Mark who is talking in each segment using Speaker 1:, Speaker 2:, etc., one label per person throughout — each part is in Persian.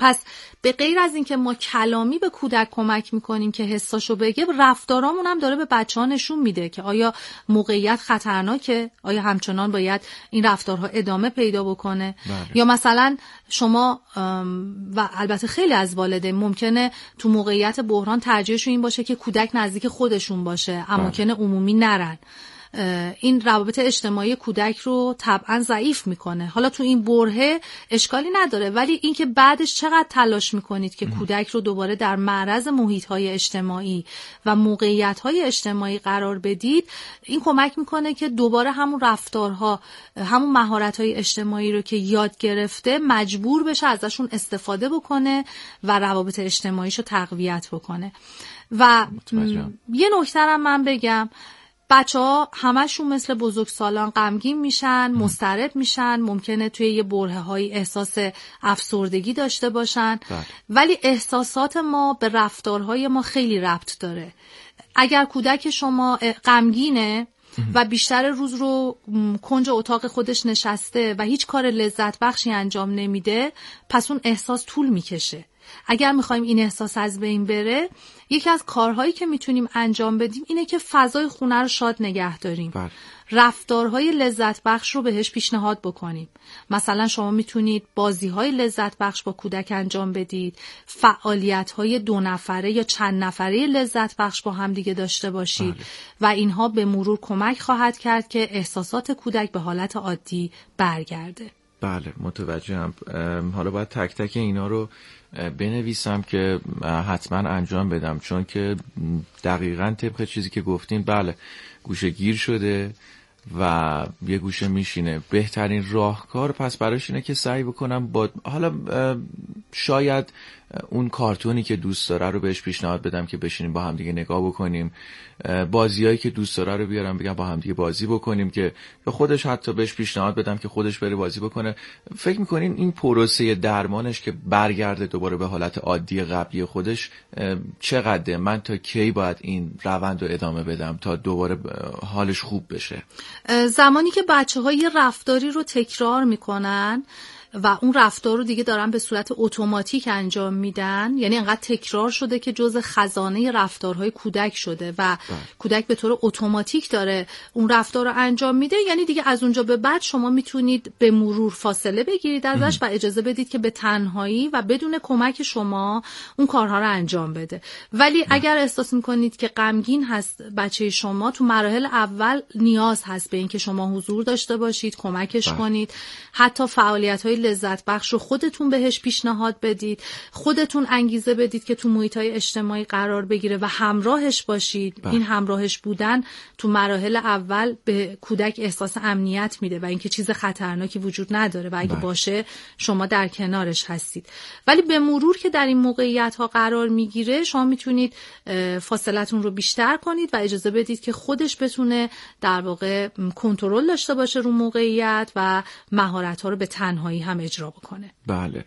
Speaker 1: پس به غیر از این که ما کلامی به کودک کمک میکنیم که حساشو بگه، رفتارامون هم داره به بچه‌ها نشون میده که آیا موقعیت خطرناکه، آیا همچنان باید این رفتارها ادامه پیدا بکنه. یا مثلا شما و البته خیلی از والدین ممکنه تو موقعیت بحران ترجیحشون این باشه که کودک نزدیک خودشون باشه، اماکن عمومی نرن. این روابط اجتماعی کودک رو طبعا ضعیف میکنه. حالا تو این برهه اشکالی نداره، ولی اینکه بعدش چقدر تلاش میکنید که کودک رو دوباره در معرض محیط‌های اجتماعی و موقعیت‌های اجتماعی قرار بدید، این کمک میکنه که دوباره همون رفتارها، همون مهارت‌های اجتماعی رو که یاد گرفته مجبور بشه ازشون استفاده بکنه و روابط اجتماعیشو تقویت بکنه. و یه نکته هم من بگم، بچه‌ها همشون مثل بزرگسالان غمگین میشن، مضطرب میشن، ممکنه توی یه برهه‌های احساس افسردگی داشته باشن، ولی احساسات ما به رفتارهای ما خیلی ربط داره. اگر کودک شما غمگینه و بیشتر روز رو کنج اتاق خودش نشسته و هیچ کار لذت بخشی انجام نمیده، پس اون احساس طول میکشه. اگر میخوایم این احساس از بین بره، یکی از کارهایی که میتونیم انجام بدیم اینه که فضای خونه رو شاد نگه داریم. رفتارهای لذت بخش رو بهش پیشنهاد بکنیم. مثلا شما میتونید بازی‌های لذت بخش با کودک انجام بدید، فعالیت‌های 2 نفره یا چند نفره لذت بخش با هم دیگه داشته باشید و اینها به مرور کمک خواهد کرد که احساسات کودک به حالت عادی برگرده.
Speaker 2: بله، متوجهم. حالا باید تک تک اینا رو بنویسم که حتما انجام بدم، چون که دقیقاً طبق چیزی که گفتین، بله گوشه گیر شده و یه گوشه میشینه. بهترین راهکار پس براش اینه که سعی بکنم با حالا شاید اون کارتونی که دوست داره رو بهش پیشنهاد بدم که بشینیم با هم دیگه نگاه بکنیم، بازیایی که دوست داره رو بیارم بگم با هم دیگه بازی بکنیم، که یا خودش حتی بهش پیشنهاد بدم که خودش بره بازی بکنه. فکر میکنین این پروسه درمانش که برگرده دوباره به حالت عادی قبلی خودش چقدره؟ من تا کی باید این روند رو ادامه بدم تا دوباره حالش خوب بشه؟
Speaker 1: زمانی که بچه‌ها یه رفتاری رو تکرار میکنن و اون رفتار رو دیگه دارن به صورت اتوماتیک انجام میدن، یعنی انقدر تکرار شده که جزء خزانه رفتارهای کودک شده و کودک به طور اتوماتیک داره اون رفتار رو انجام میده، یعنی دیگه از اونجا به بعد شما میتونید به مرور فاصله بگیرید ازش و اجازه بدید که به تنهایی و بدون کمک شما اون کارها رو انجام بده. ولی اگر احساس میکنید که غمگین هست بچه شما، تو مراحل اول نیاز هست به این که شما حضور داشته باشید، کمکش کنید، حتی فعالیت‌های لذت بخش رو خودتون بهش پیشنهاد بدید، خودتون انگیزه بدید که تو محیط‌های اجتماعی قرار بگیره و همراهش باشید. این همراهش بودن تو مراحل اول به کودک احساس امنیت میده و اینکه چیز خطرناکی وجود نداره و اگه باشه شما در کنارش هستید. ولی به مرور که در این موقعیت‌ها قرار میگیره، شما میتونید فاصلتون رو بیشتر کنید و اجازه بدید که خودش بتونه در واقع کنترل داشته باشه رو موقعیت و مهارت‌ها رو به تنهایی هم اجرا بکنه.
Speaker 2: بله،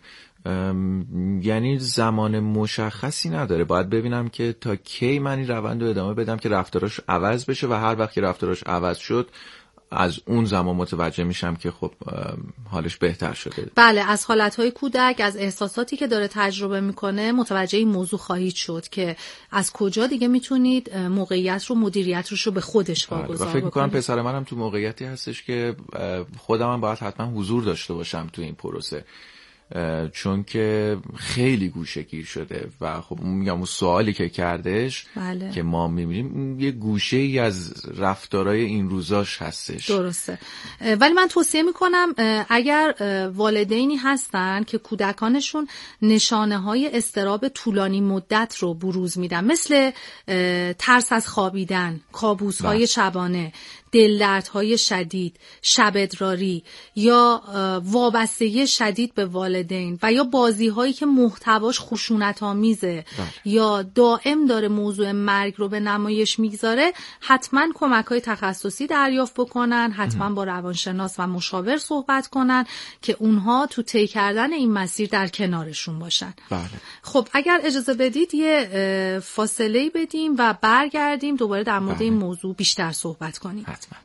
Speaker 2: یعنی زمان مشخصی نداره، باید ببینم که تا کی من این روند رو ادامه بدم که رفتاراش عوض بشه و هر وقت که رفتاراش عوض شد از اون زمان متوجه میشم که خب حالش بهتر شده.
Speaker 1: بله، از حالتهای کودک، از احساساتی که داره تجربه میکنه متوجه این موضوع خواهید شد که از کجا دیگه میتونید موقعیت رو، مدیریت رو به خودش واگذار بکنید.
Speaker 2: و فکر میکنم پسر منم تو موقعیتی هستش که خودم هم باید حتما حضور داشته باشم تو این پروسه، چون که خیلی گوشه‌گیر شده و خب میگم اون سوالی که کردش که ما میبینیم یه گوشه‌ای از رفتارهای این روزاش هستش.
Speaker 1: درسته. ولی من توصیه میکنم اگر والدینی هستن که کودکانشون نشانه‌های اضطراب طولانی مدت رو بروز میدن، مثل ترس از خوابیدن، کابوس‌های شبانه، دلدردهای شدید، شب ادراری یا وابستگی شدید به والدین و یا بازی‌هایی که محتواش خشونت‌آمیزه یا دائم داره موضوع مرگ رو به نمایش میگذاره، حتما کمک‌های تخصصی دریافت بکنن، حتما با روانشناس و مشاور صحبت کنن که اونها تو طی کردن این مسیر در کنارشون باشن. خب اگر اجازه بدید یه فاصله‌ای بدیم و برگردیم دوباره در مورد این موضوع بیشتر صحبت کنیم.
Speaker 2: حتما.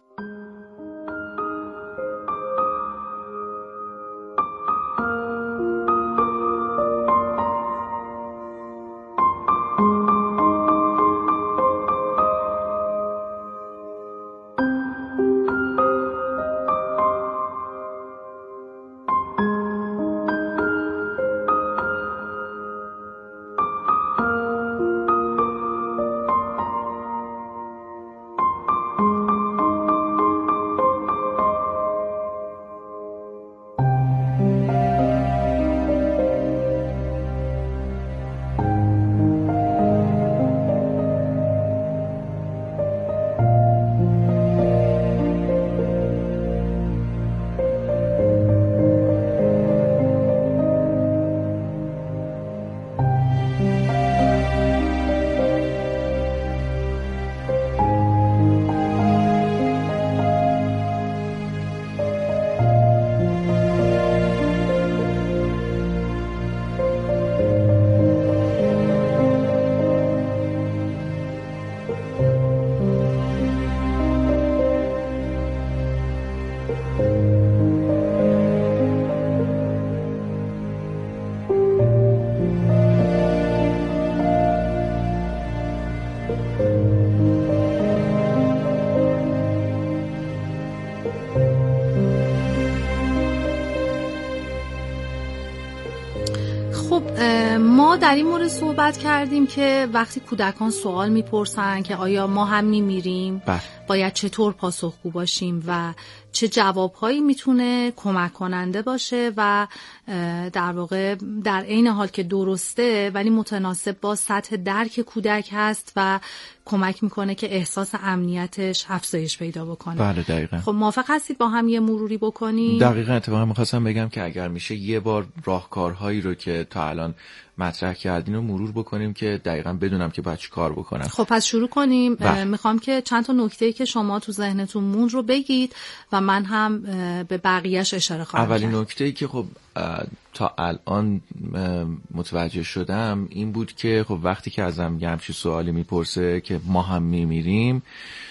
Speaker 1: خب ما در این مورد صحبت کردیم که وقتی کودکان سوال میپرسن که آیا ما هم میمیریم، باید چطور پاسخگو باشیم و چه جوابهایی میتونه کمک کننده باشه و در واقع در عین حال که درسته ولی متناسب با سطح درک کودک هست و کمک میکنه که احساس امنیتش افزایش پیدا بکنه.
Speaker 2: بله دقیقاً.
Speaker 1: خب موافق هستید با هم یه مروری بکنیم؟
Speaker 2: دقیقاً. اتفاقا میخواستم بگم که اگر میشه یه بار راهکارهایی رو که تا الان مطرح کردین رو مرور بکنیم که دقیقاً بدونم که باید چی کار بکنم.
Speaker 1: خب پس شروع کنیم. میخوام که چند تا نکته‌ای که شما تو ذهنتون موند رو بگید و من هم به بقیه‌اش اشاره خواهم کرد.
Speaker 2: اولین نکته‌ای که خب تا الان متوجه شدم این بود که خب وقتی که ازم یه همچین سوالی میپرسه که ما هم میمیریم،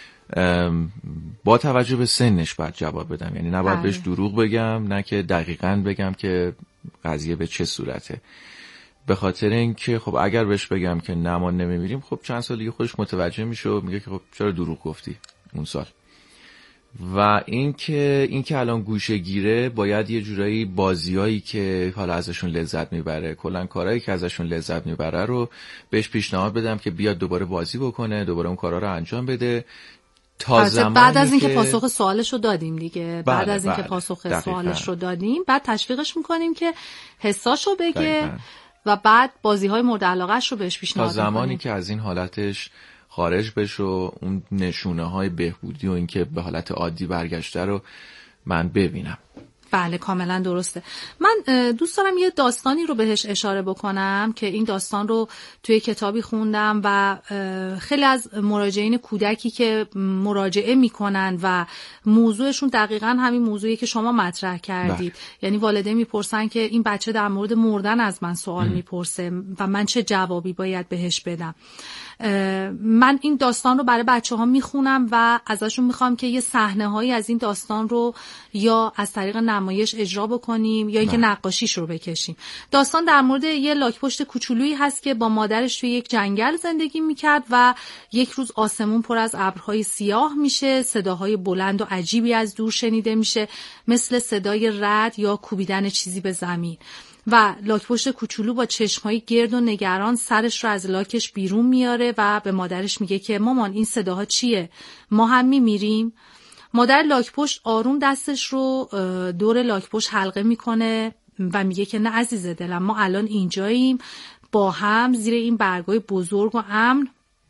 Speaker 2: با توجه به سنش باید جواب بدم. یعنی نباید بهش دروغ بگم، نه که دقیقاً بگم که قضیه به چه صورته. به خاطر اینکه خب اگر بهش بگم که نه ما نمیمیریم، خب چند سال دیگه خودش متوجه میشه و میگه که خب چرا دروغ گفتی اون سال. و اینکه الان گوشه گیره، باید یه جورایی بازیایی که حالا ازشون لذت میبره، کلا کارهایی که ازشون لذت میبره رو بهش پیشنهاد بدم که بیاد دوباره بازی بکنه، دوباره اون کارا رو انجام بده. تا زمانی
Speaker 1: بعد از اینکه پاسخ سوالش رو دادیم دیگه، بعد از اینکه پاسخ
Speaker 2: دقیقا.
Speaker 1: سوالش رو دادیم، بعد تشویقش میکنیم که حساشو بگه دقیقا. و بعد بازی‌های مورد علاقه‌اش رو بهش پیشنهاد می‌کنیم.
Speaker 2: تا زمانی که از این حالتش خارج بشه و اون نشونه‌های بهبودی و اینکه به حالت عادی برگشته رو من ببینم.
Speaker 1: بله کاملا درسته. من دوست دارم یه داستانی رو بهش اشاره بکنم که این داستان رو توی کتابی خوندم و خیلی از مراجعین کودکی که مراجعه میکنن و موضوعشون دقیقاً همین موضوعی که شما مطرح کردید. یعنی والدین میپرسن که این بچه در مورد مردن از من سوال میپرسه و من چه جوابی باید بهش بدم. من این داستان رو برای بچه‌ها میخونم و ازشون میخوام که یه صحنه‌هایی از این داستان رو یا از طریق نمایش اجرا بکنیم یا اینکه نقاشیش رو بکشیم. داستان در مورد یه لاک‌پشت کوچولویی هست که با مادرش توی یک جنگل زندگی میکرد و یک روز آسمون پر از ابرهای سیاه میشه، صداهای بلند و عجیبی از دور شنیده میشه، مثل صدای رعد یا کوبیدن چیزی به زمین. و لاک‌پشت کوچولو با چشم‌های گرد و نگران سرش رو از لاکش بیرون میاره و به مادرش میگه که مامان این صداها چیه؟ ما هم میمیریم؟ مادر لاک‌پشت آروم دستش رو دور لاک‌پشت حلقه میکنه و میگه که نه عزیز دلم، ما الان اینجاییم با هم زیر این برگای بزرگ و امن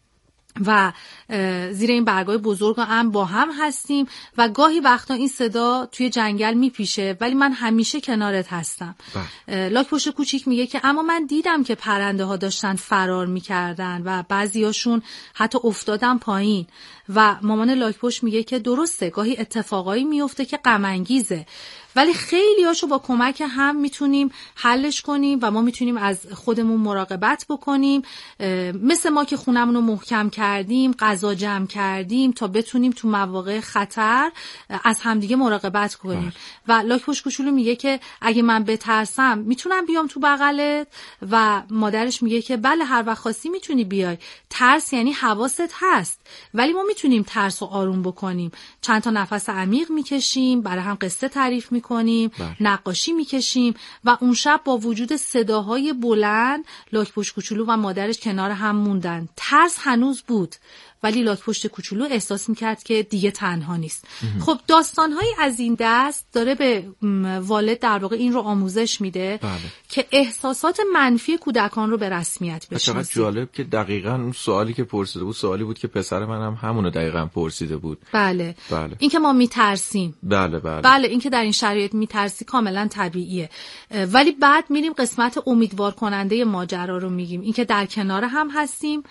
Speaker 1: با هم هستیم و گاهی وقتا این صدا توی جنگل میپیشه ولی من همیشه کنارت هستم. لاک‌پشت کوچیک میگه که اما من دیدم که پرنده ها داشتن فرار میکردن و بعضیاشون حتی افتادن پایین. و مامان لاک‌پشت میگه که درسته گاهی اتفاقایی میفته که غم انگیزه ولی خیلی هاشو با کمک هم میتونیم حلش کنیم و ما میتونیم از خودمون مراقبت بکنیم، مثل ما که خونمون رو محکم کردیم، غذا جمع کردیم تا بتونیم تو مواقع خطر از همدیگه مراقبت کنیم. و لاک‌پشت کوچولو میگه که اگه من بترسم میتونم بیام تو بغلت و مادرش میگه که بله هر وقت خواستی میتونی بیای. ترس یعنی حواست هست ولی ما میتونیم ترس رو آروم بکنیم. چند تا نفس عمیق میکشیم، برای هم قصه تعریف میکنیم، نقاشی میکشیم و اون شب با وجود صداهای بلند لاک‌پشت کوچولو و مادرش کنار هم موندن. ترس هنوز بود ولی لاک‌پشت کوچولو احساس میکرد که دیگه تنها نیست. خب داستانهایی از این دست داره به والد در واقع این رو آموزش میده که احساسات منفی کودکان رو به رسمیت بشناسه.
Speaker 2: چقدر جالب که دقیقاً اون سوالی که پرسیده بود سوالی بود که پسر منم همونو دقیقاً پرسیده بود.
Speaker 1: بله. این که ما میترسیم.
Speaker 2: بله
Speaker 1: این که در این شرایط میترسی کاملا طبیعیه. ولی بعد میریم قسمت امیدوار کننده ماجرا رو میگیم. این که در کنار هم هستیم،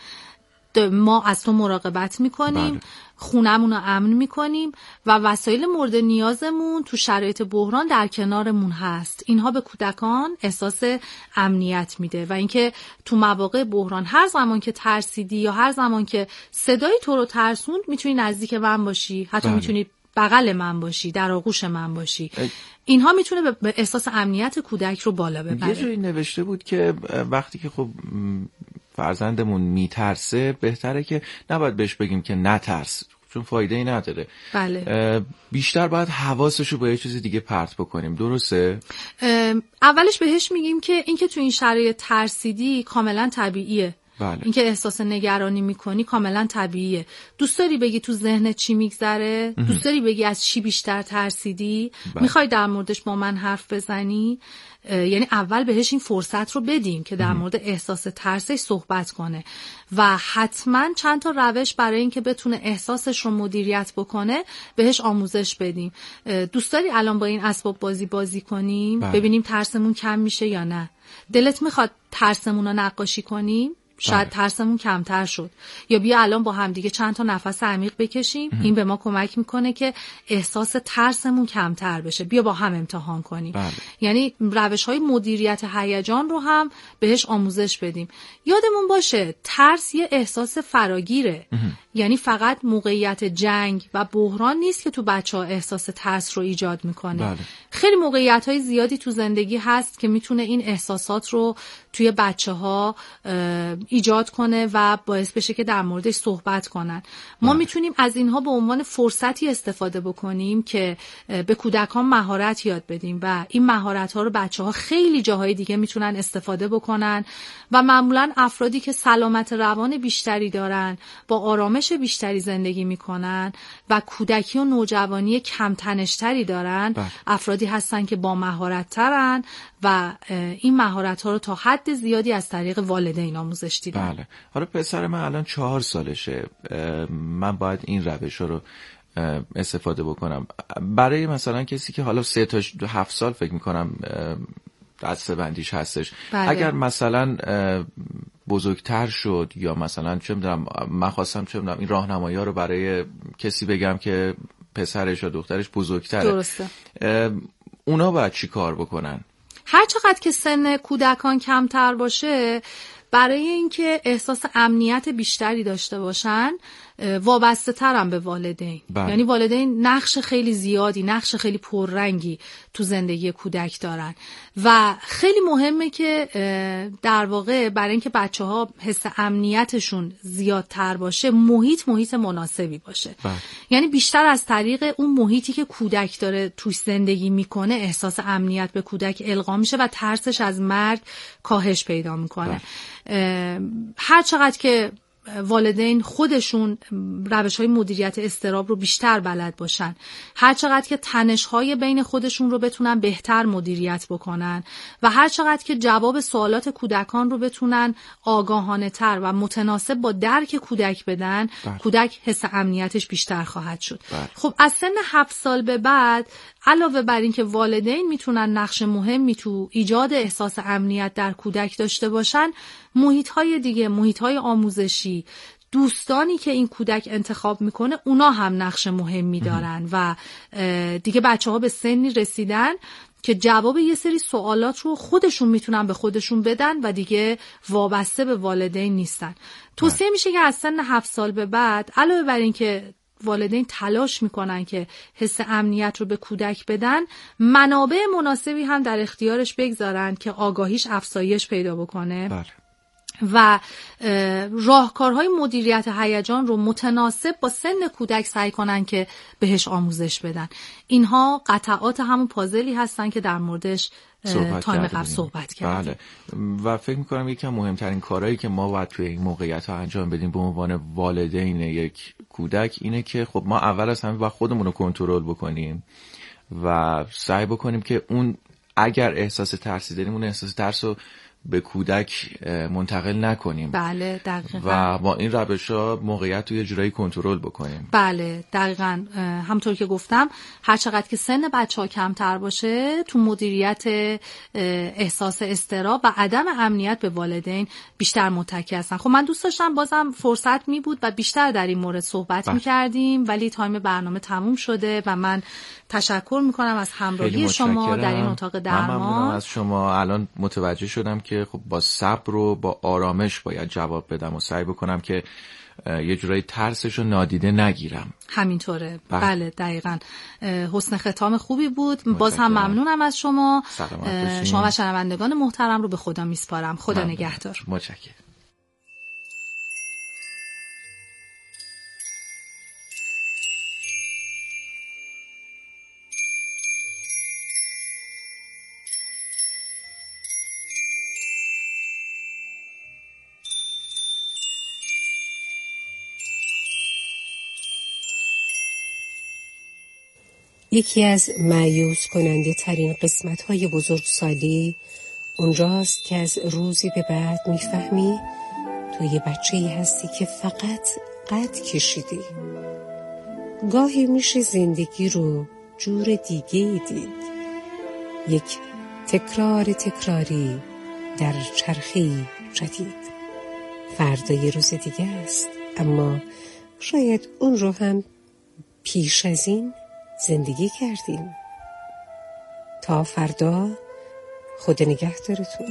Speaker 1: ما از تو مراقبت میکنیم، خونمون رو امن میکنیم و وسایل مورد نیازمون تو شرایط بحران در کنارمون هست. اینها به کودکان احساس امنیت میده و اینکه تو مواقع بحران هر زمان که ترسیدی یا هر زمان که صدای تو رو ترسوند میتونی نزدیک من باشی، حتی میتونی بغل من باشی، در آغوش من باشی. اینها میتونه به احساس امنیت کودک رو بالا ببره.
Speaker 2: یه جایی نوشته بود که وقتی که خب فرزندمون میترسه بهتره که نباید بهش بگیم که نترس، چون فایده ای نداره.
Speaker 1: بله.
Speaker 2: بیشتر باید حواسشو با یه چیز دیگه پرت بکنیم. درسته؟
Speaker 1: اولش بهش میگیم که اینکه تو این شرایط ترسیدی کاملا طبیعیه.
Speaker 2: بله.
Speaker 1: اینکه احساس نگرانی میکنی کاملا طبیعیه. دوست داری بگی تو ذهنت چی میگذره؟ دوست داری بگی از چی بیشتر ترسیدی؟
Speaker 2: بله.
Speaker 1: میخوای در موردش با من حرف بزنی؟ یعنی اول بهش این فرصت رو بدیم که در مورد احساس ترسش صحبت کنه و حتما چند تا روش برای اینکه بتونه احساسش رو مدیریت بکنه بهش آموزش بدیم. دوست داری الان با این اسباب بازی کنیم؟
Speaker 2: بله.
Speaker 1: ببینیم ترسمون کم میشه یا نه؟ دلت میخواد ترسمون رو نقاشی کنیم؟ شاید ترسمون کمتر شد. یا بیا الان با هم دیگه چند تا نفس عمیق بکشیم. این به ما کمک میکنه که احساس ترسمون کمتر بشه. بیا با هم امتحان کنیم.
Speaker 2: بله.
Speaker 1: یعنی روش‌های مدیریت هیجان رو هم بهش آموزش بدیم. یادمون باشه ترس یه احساس فراگیره. یعنی فقط موقعیت جنگ و بحران نیست که تو بچه‌ها احساس ترس رو ایجاد میکنه.
Speaker 2: بله.
Speaker 1: خیلی موقعیت‌های زیادی تو زندگی هست که میتونه این احساسات رو توی بچه‌ها ایجاد کنه و باعث بشه که در موردش صحبت کنن. ما میتونیم از اینها به عنوان فرصتی استفاده بکنیم که به کودکان مهارت یاد بدیم و این مهارت‌ها رو بچه‌ها خیلی جاهای دیگه میتونن استفاده بکنن و معمولاً افرادی که سلامت روان بیشتری دارن، با آرامش بیشتری زندگی میکنن و کودکی و نوجوانی کم تنش‌تری دارن، افرادی هستن که با مهارت‌ترن و این مهارت‌ها رو تا حد زیادی از طریق والدین آموزش دیدن.
Speaker 2: بله. حالا پسر من الان 4 سالشه. من باید این روش رو استفاده بکنم. برای مثلا کسی که حالا 3 تا 7 سال فکر میکنم دسته بندیش هستش.
Speaker 1: بله.
Speaker 2: اگر مثلا بزرگتر شد یا مثلا چه میدونم من خواستم چه میدونم این راهنمایی‌ها رو برای کسی بگم که پسرش یا دخترش بزرگتره.
Speaker 1: درسته.
Speaker 2: اونا باید چی کار بکنن؟
Speaker 1: هر چقدر که سن کودکان کمتر باشه، برای اینکه احساس امنیت بیشتری داشته باشن وابسته ترم به والدین. یعنی والدین نقش خیلی زیادی، نقش خیلی پررنگی تو زندگی کودک دارن و خیلی مهمه که در واقع برای اینکه بچه‌ها حس امنیتشون زیادتر باشه محیط مناسبی باشه. یعنی بیشتر از طریق اون محیطی که کودک داره توش زندگی میکنه احساس امنیت به کودک القا میشه و ترسش از مرگ کاهش پیدا میکنه. هر چقدر که والدین خودشون روش‌های مدیریت اضطراب رو بیشتر بلد باشن، هر چقدر که تنش‌های بین خودشون رو بتونن بهتر مدیریت بکنن و هر چقدر که جواب سوالات کودکان رو بتونن آگاهانه‌تر و متناسب با درک کودک بدن، کودک حس امنیتش بیشتر خواهد شد. خب از سن 7 سال به بعد علاوه بر این که والدین میتونن نقش مهمی تو ایجاد احساس امنیت در کودک داشته باشن، محیط‌های دیگه، محیط‌های آموزشی، دوستانی که این کودک انتخاب میکنه اونا هم نقش مهمی دارن و دیگه بچه‌ها به سنی رسیدن که جواب یه سری سوالات رو خودشون میتونن به خودشون بدن و دیگه وابسته به والدین نیستن. توصیه میشه که از سن 7 سال به بعد علاوه بر این که والدین تلاش میکنن که حس امنیت رو به کودک بدن، منابع مناسبی هم در اختیارش بگذارن که آگاهیش افزایش پیدا بکنه. و راهکارهای مدیریت هیجان رو متناسب با سن کودک سعی کنن که بهش آموزش بدن. اینها قطعات همون پازلی هستن که در موردش تایم قبل صحبت کردیم.
Speaker 2: بله. و فکر میکنم یکی از مهمترین کارهایی که ما باید توی این موقعیت ها انجام بدیم به عنوان والدین یک کودک اینه که خب ما اول از همه باید خودمون رو کنترل بکنیم و سعی بکنیم که اون اگر احساس ترسی داریم اون احساس ترس رو به کودک منتقل نکنیم.
Speaker 1: بله دقیقاً.
Speaker 2: و با این روش‌ها موقعیت رو یه جورایی کنترل بکنیم.
Speaker 1: بله دقیقاً. همونطور که گفتم هر چقدر که سن بچه‌ها کمتر باشه تو مدیریت احساس اضطراب و عدم امنیت به والدین بیشتر متکی هستن. خب من دوست داشتم بازم فرصت می بود و بیشتر در این مورد صحبت می‌کردیم ولی تایم برنامه تموم شده و من تشکر می‌کنم از همراهی شما در این اتاق درمان.
Speaker 2: ممنونم از شما. الان متوجه شدم که خب با صبر و با آرامش باید جواب بدم و سعی بکنم که یه جورایی ترسش رو نادیده نگیرم.
Speaker 1: همینطوره. بله دقیقاً. حسن ختام خوبی بود. باز هم ممنونم از شما. شما و شنوندگان محترم رو به خدا میسپارم. خدا نگهدار.
Speaker 2: متشکرم.
Speaker 3: یکی از مایوس کننده ترین قسمت های بزرگسالی اونجاست که از روزی به بعد میفهمی تو یه بچه‌ای هستی که فقط قد کشیدی. گاهی میشه زندگی رو جور دیگه‌ای دید، یک تکراری در چرخه‌ای جدید. فردا یه روز دیگه است، اما شاید اون رو هم پیش از این زندگی کردیم. تا فردا، خدا نگهدارتون.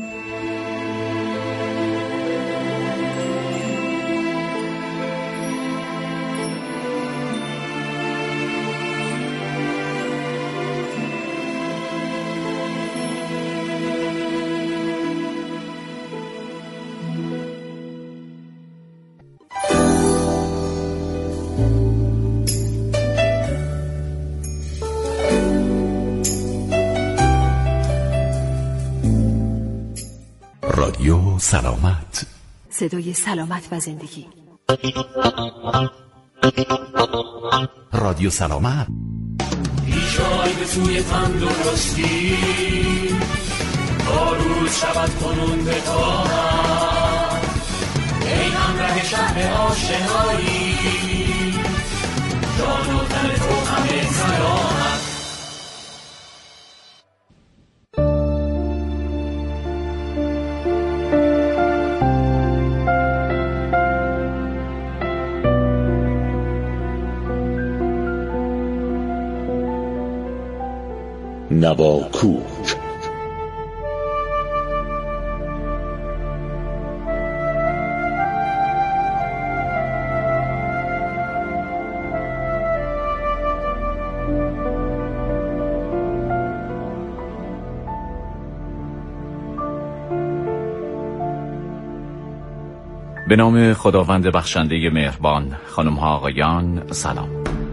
Speaker 4: رادیو سلامت،
Speaker 5: صدای سلامت و زندگی.
Speaker 4: رادیو سلامت.
Speaker 6: پیشای به سوی تندرستی، روز شود کنون به طاعت، ای همراه شهر آشنایی، جان و تن تو همه سلامت.
Speaker 4: نواکوک.
Speaker 7: به نام خداوند بخشنده مهربان. خانم ها آقایان سلام.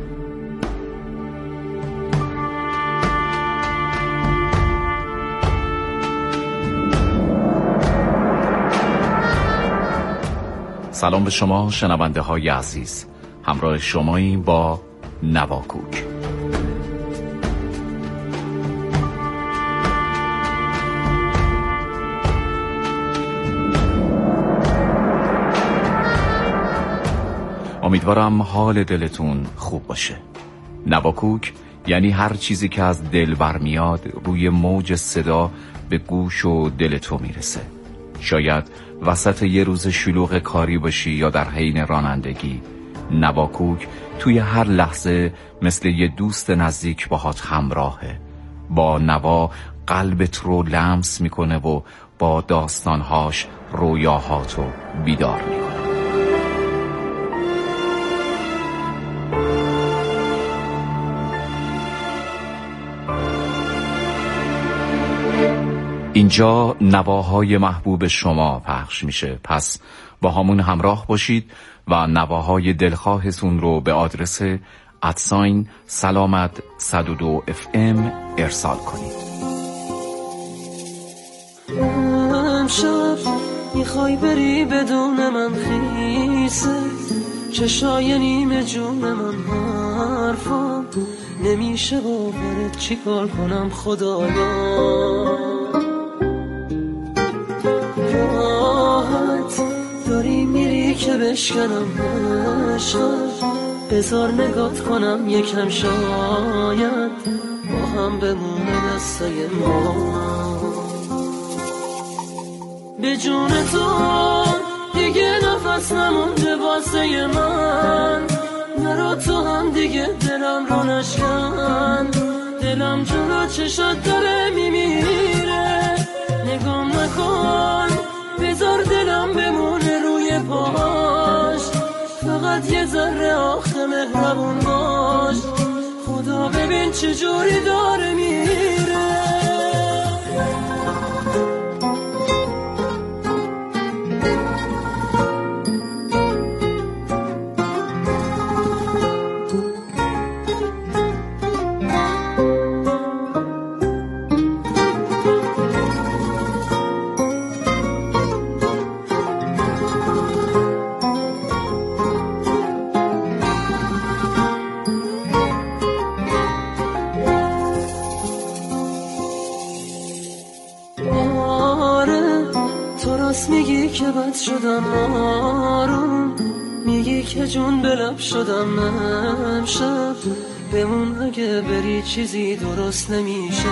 Speaker 7: سلام به شما شنونده های عزیز. همراه شماییم با نواکوک. امیدوارم حال دلتون خوب باشه. نواکوک یعنی هر چیزی که از دل برمیاد روی موج صدا به گوش و دل تو میرسه. شاید وسط یه روز شلوغ کاری باشی یا در حین رانندگی. نواکوک توی هر لحظه مثل یه دوست نزدیک باهات همراهه. با نوا قلبت رو لمس میکنه و با داستانهاش رویاهاتو بیدار میکنه. اینجا نواهای محبوب شما پخش میشه، پس با همون همراه باشید و نواهای دلخواهتون رو به آدرس @سلامت 102 FM ارسال کنید.
Speaker 8: امشب میخوای بری بدون من خیسه، چشای نیمه جون من حرفا نمیشه باورت، چی کار کنم خدایا. داری میری که بشکنم عشقت، بذار نگات کنم یکم، شاید با هم بمونه دستای ما. به جون تو دیگه نفس نمونده واسه من، نرو تو هم دیگه دلم رو نشکن. دلم جلو چشات داره میمیره، نگام نکن، بذار دلم بمونه روی پاش. فقط یه ذره آخه مهربون باش، خدا ببین چجوری داره میره. درست میگی که بد شدم آروم، میگی که جون به لب شدم امشب، بمون اگه بری چیزی درست نمیشه.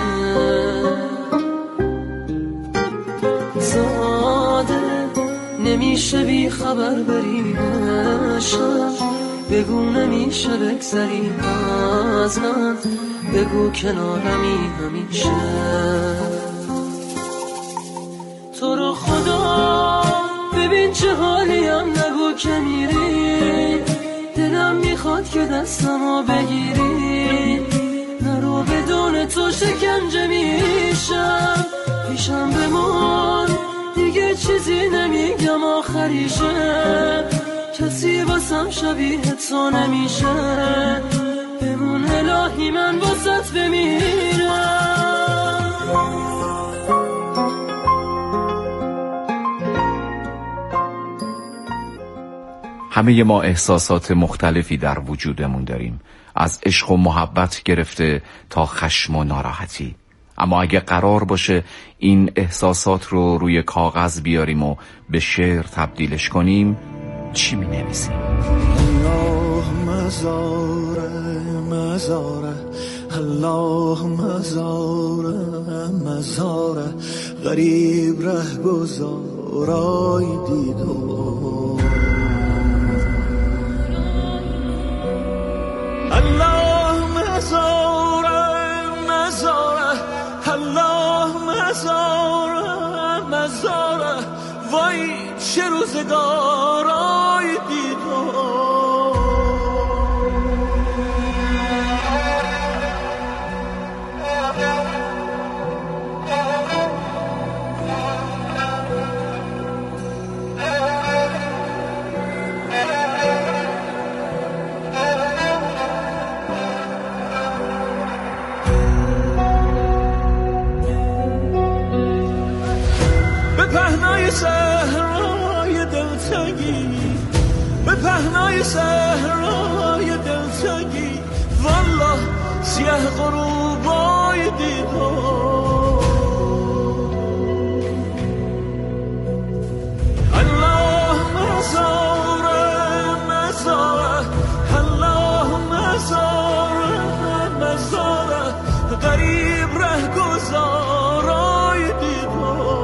Speaker 8: زاده نمیشه بی خبر بری شب، بگو نمیشه بگذری از من، بگو کنارمی همیشه. تو رو خدا ببین چه حالیم، نگو که میری، دلم میخواد که دستمو بگیری، نرو بدون تو شکنجه میشم، پیشم بمون دیگه چیزی نمیگم آخریشه، کسی واسم شبیه تو نمیشه، بمون الهی من واسط بمیرم.
Speaker 7: همه ما احساسات مختلفی در وجودمون داریم، از عشق و محبت گرفته تا خشم و ناراحتی. اما اگه قرار باشه این احساسات رو روی کاغذ بیاریم و به شعر تبدیلش کنیم، چی می نویسیم؟
Speaker 9: الله مزاره مزاره، الله مزاره مزاره، غریب ره گذارای دیدو. الله مزاره مزاره، الله مزاره مزاره، وای چه روزگارای دیدو. پهنای صحرای دلتنگی، به پهنای صحرای دلتنگی، والله سیه غروبای دیدو. الله مزاره مزاره، الله مزاره مزاره، غریب ره گذارای دیدو.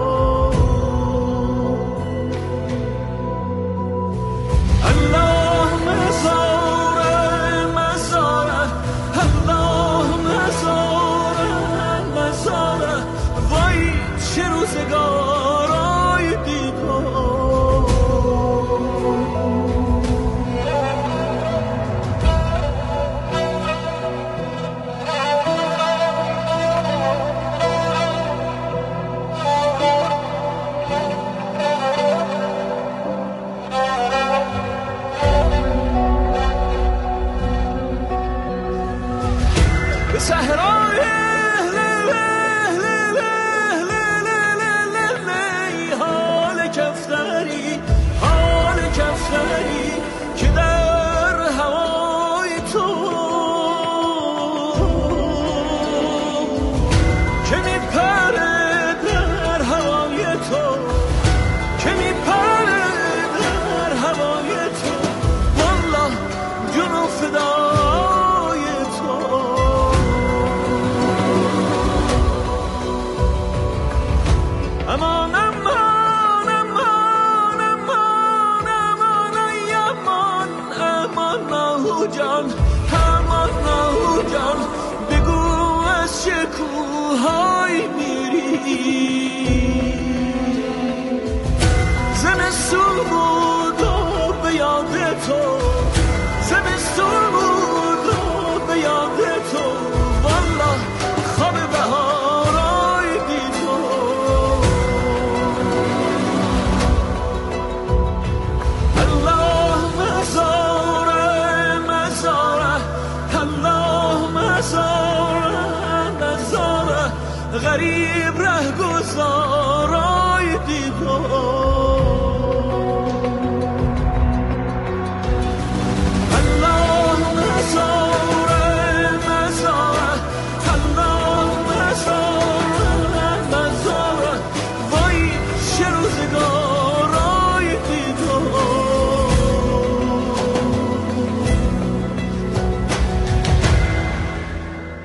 Speaker 8: غریب ره گذارای دیدو.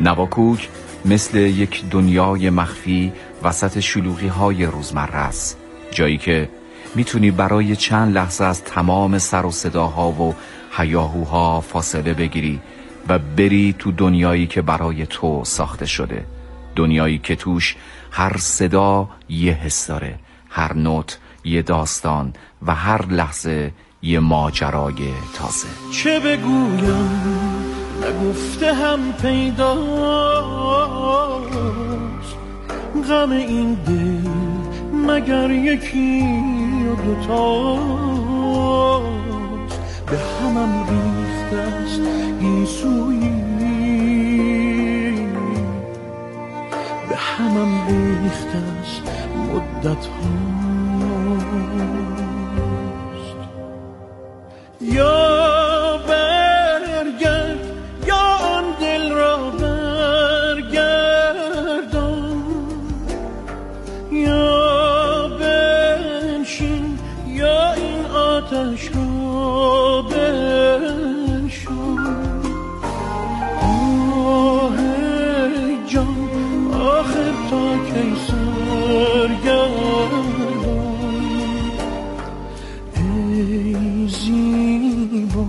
Speaker 7: نواکوک مثل یک دنیای مخفی وسط شلوغی های روزمره است، جایی که میتونی برای چند لحظه از تمام سر و صداها و هیاهوها فاصله بگیری و بری تو دنیایی که برای تو ساخته شده، دنیایی که توش هر صدا یه حس داره، هر نوت یه داستان و هر لحظه یه ماجرای تازه.
Speaker 9: چه بگویم نگفته هم پیداست، غم این دل مگر یکی و دوتاست، به همم ریخته است گیسویی، به همم ریخته است مدت هاست. یا برگرد یا آن دل را برگردان، یا بنشین یا این آتش را بنشان. آه جان آخر تا کی سرگردان، ای زیبا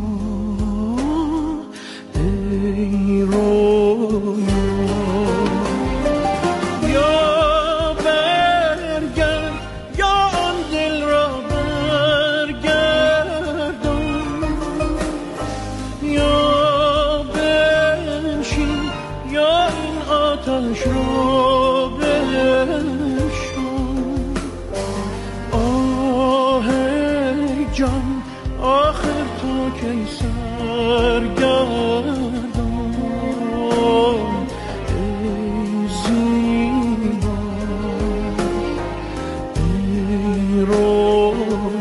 Speaker 9: ای رویا. یا برگرد یا آن دل را برگردان، یا بنشین یا این آتش را بنشان. آه جان آخر تا کی سرگردان، ای زیبا ای رویا.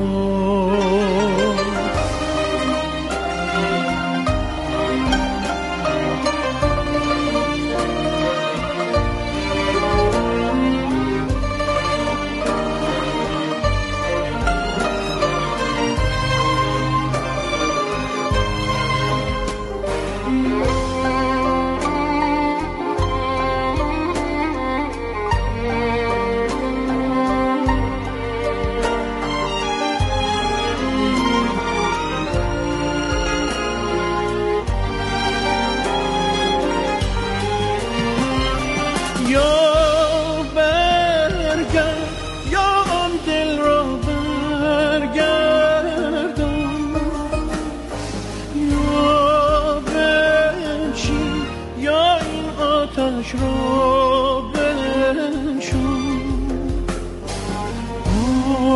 Speaker 9: یا برگرد یا آن دل را برگردان، یا بنشین یا این آتش را